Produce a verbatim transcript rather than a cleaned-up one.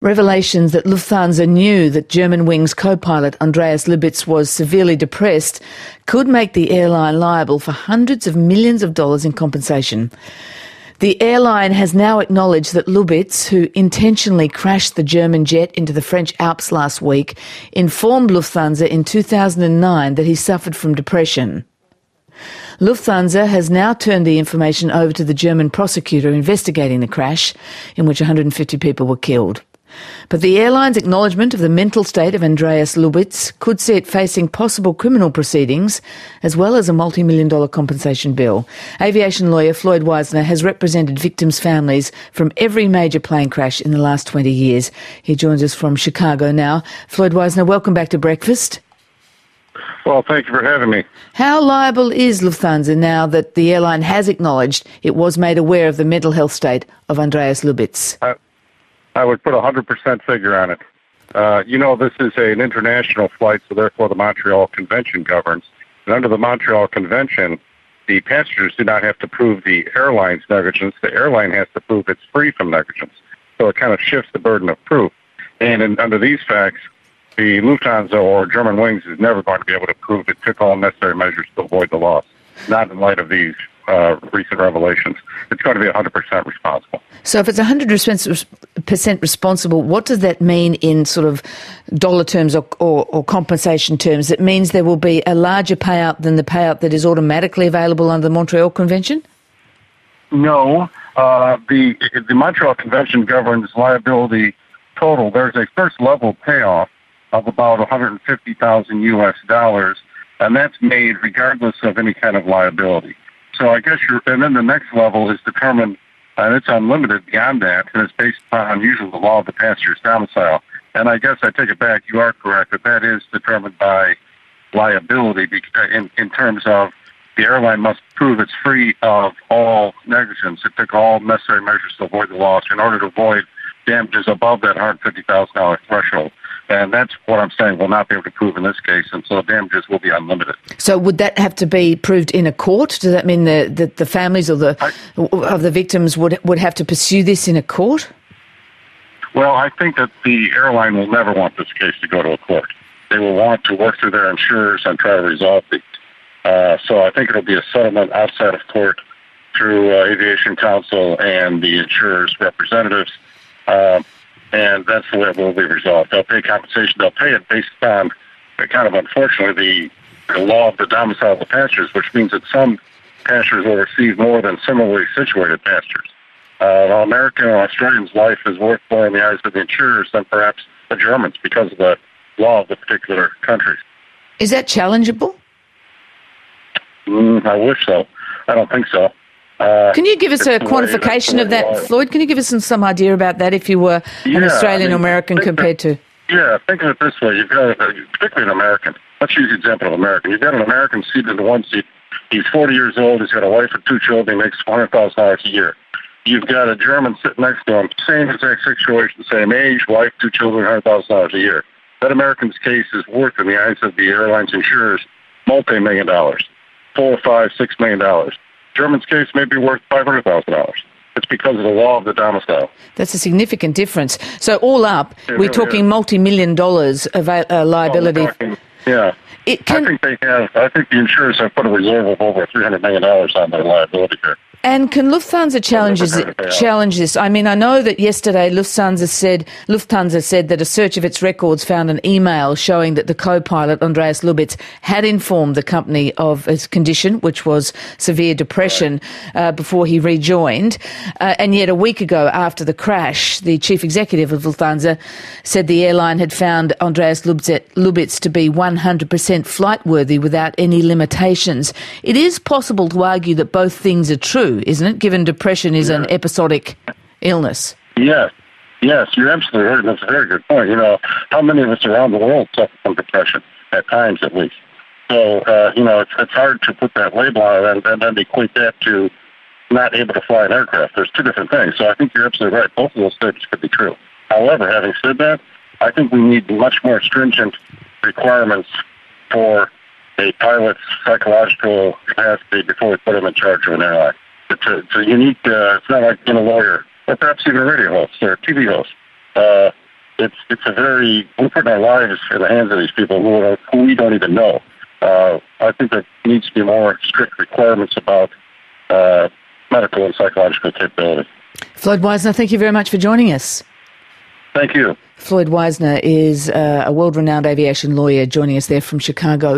Revelations that Lufthansa knew that Germanwings co-pilot Andreas Lubitz was severely depressed could make the airline liable for hundreds of millions of dollars in compensation. The airline has now acknowledged that Lubitz, who intentionally crashed the German jet into the French Alps last week, informed Lufthansa in two thousand nine that he suffered from depression. Lufthansa has now turned the information over to the German prosecutor investigating the crash, in which one hundred fifty people were killed. But the airline's acknowledgement of the mental state of Andreas Lubitz could see it facing possible criminal proceedings, as well as a multi-million dollar compensation bill. Aviation lawyer Floyd Wisner has represented victims' families from every major plane crash in the last twenty years. He joins us from Chicago now. Floyd Wisner, welcome back to Breakfast. Well, thank you for having me. How liable is Lufthansa now that the airline has acknowledged it was made aware of the mental health state of Andreas Lubitz? I, I would put a one hundred percent figure on it. Uh, you know, this is a, an international flight, so therefore the Montreal Convention governs. And under the Montreal Convention, the passengers do not have to prove the airline's negligence. The airline has to prove it's free from negligence. So it kind of shifts the burden of proof. And in, under these facts, the Lufthansa or Germanwings is never going to be able to prove it took all necessary measures to avoid the loss, not in light of these uh, recent revelations. It's going to be one hundred percent responsible. So if it's one hundred percent responsible, what does that mean in sort of dollar terms or, or, or compensation terms? It means there will be a larger payout than the payout that is automatically available under the Montreal Convention? No. Uh, the, the Montreal Convention governs liability total. There's a first-level payoff of about one hundred fifty thousand U S dollars, and that's made regardless of any kind of liability. So I guess you're, and then the next level is determined, and it's unlimited beyond that, and it's based upon usually the law of the passenger's domicile. And I guess I take it back, you are correct, that that is determined by liability in, in terms of the airline must prove it's free of all negligence. It took all necessary measures to avoid the loss in order to avoid damages above that one hundred fifty thousand dollars threshold. And that's what I'm saying we'll not be able to prove in this case, and so damages will be unlimited. So would that have to be proved in a court? Does that mean the, the, the families of the I, of the victims would would have to pursue this in a court? Well, I think that the airline will never want this case to go to a court. They will want to work through their insurers and try to resolve it. Uh, so I think it'll be a settlement outside of court through uh, Aviation Council and the insurers' representatives. Uh, And that's the way it will be resolved. They'll pay compensation. They'll pay it based on, uh, kind of unfortunately, the, the law of the domicile of the passengers, which means that some passengers will receive more than similarly situated passengers. Uh, an American or Australian's life is worth more in the eyes of the insurers than perhaps the Germans because of the law of the particular countries. Is that challengeable? Mm, I wish so. I don't think so. Uh, can you give us a quantification of that, Floyd? Can you give us some, some idea about that if you were yeah, an Australian I mean, or American compared to... Yeah, think of it this way. You've got, uh, particularly an American. Let's use the example of American. You've got an American seated in the one seat. He's forty years old. He's got a wife and two children. He makes one hundred thousand dollars a year. You've got a German sitting next to him, same exact situation, same age, wife, two children, one hundred thousand dollars a year. That American's case is worth, in the eyes of the airline's insurers, multi-million dollars, four, five, six million dollars. German's case may be worth five hundred thousand dollars. It's because of the law of the domicile. That's a significant difference. So all up, it we're really talking is. multi-million dollars of uh, liability. Oh, talking, yeah. It can, I think they have. I think the insurers have put a reserve of over three hundred million dollars on their liability here. And can Lufthansa challenge this, challenge this? I mean, I know that yesterday Lufthansa said Lufthansa said that a search of its records found an email showing that the co-pilot, Andreas Lubitz, had informed the company of his condition, which was severe depression, uh, before he rejoined. Uh, and yet a week ago, after the crash, the chief executive of Lufthansa said the airline had found Andreas Lubitz to be one hundred percent flight-worthy without any limitations. It is possible to argue that both things are true, isn't it, given depression is yeah. an episodic illness? Yes. Yes, you're absolutely right. That's a very good point. You know, how many of us around the world suffer from depression, at times at least? So, uh, you know, it's, it's hard to put that label on it and, and then equate that to not able to fly an aircraft. There's two different things. So I think you're absolutely right. Both of those statements could be true. However, having said that, I think we need much more stringent requirements for a pilot's psychological capacity before we put him in charge of an airline. It's a, it's a unique, uh, it's not like being a lawyer, or perhaps even a radio host or a T V host. Uh, it's it's a very, we're putting our lives in the hands of these people who, are, who we don't even know. Uh, I think there needs to be more strict requirements about uh, medical and psychological capability. Floyd Wisner, thank you very much for joining us. Thank you. Floyd Wisner is uh, a world-renowned aviation lawyer joining us there from Chicago.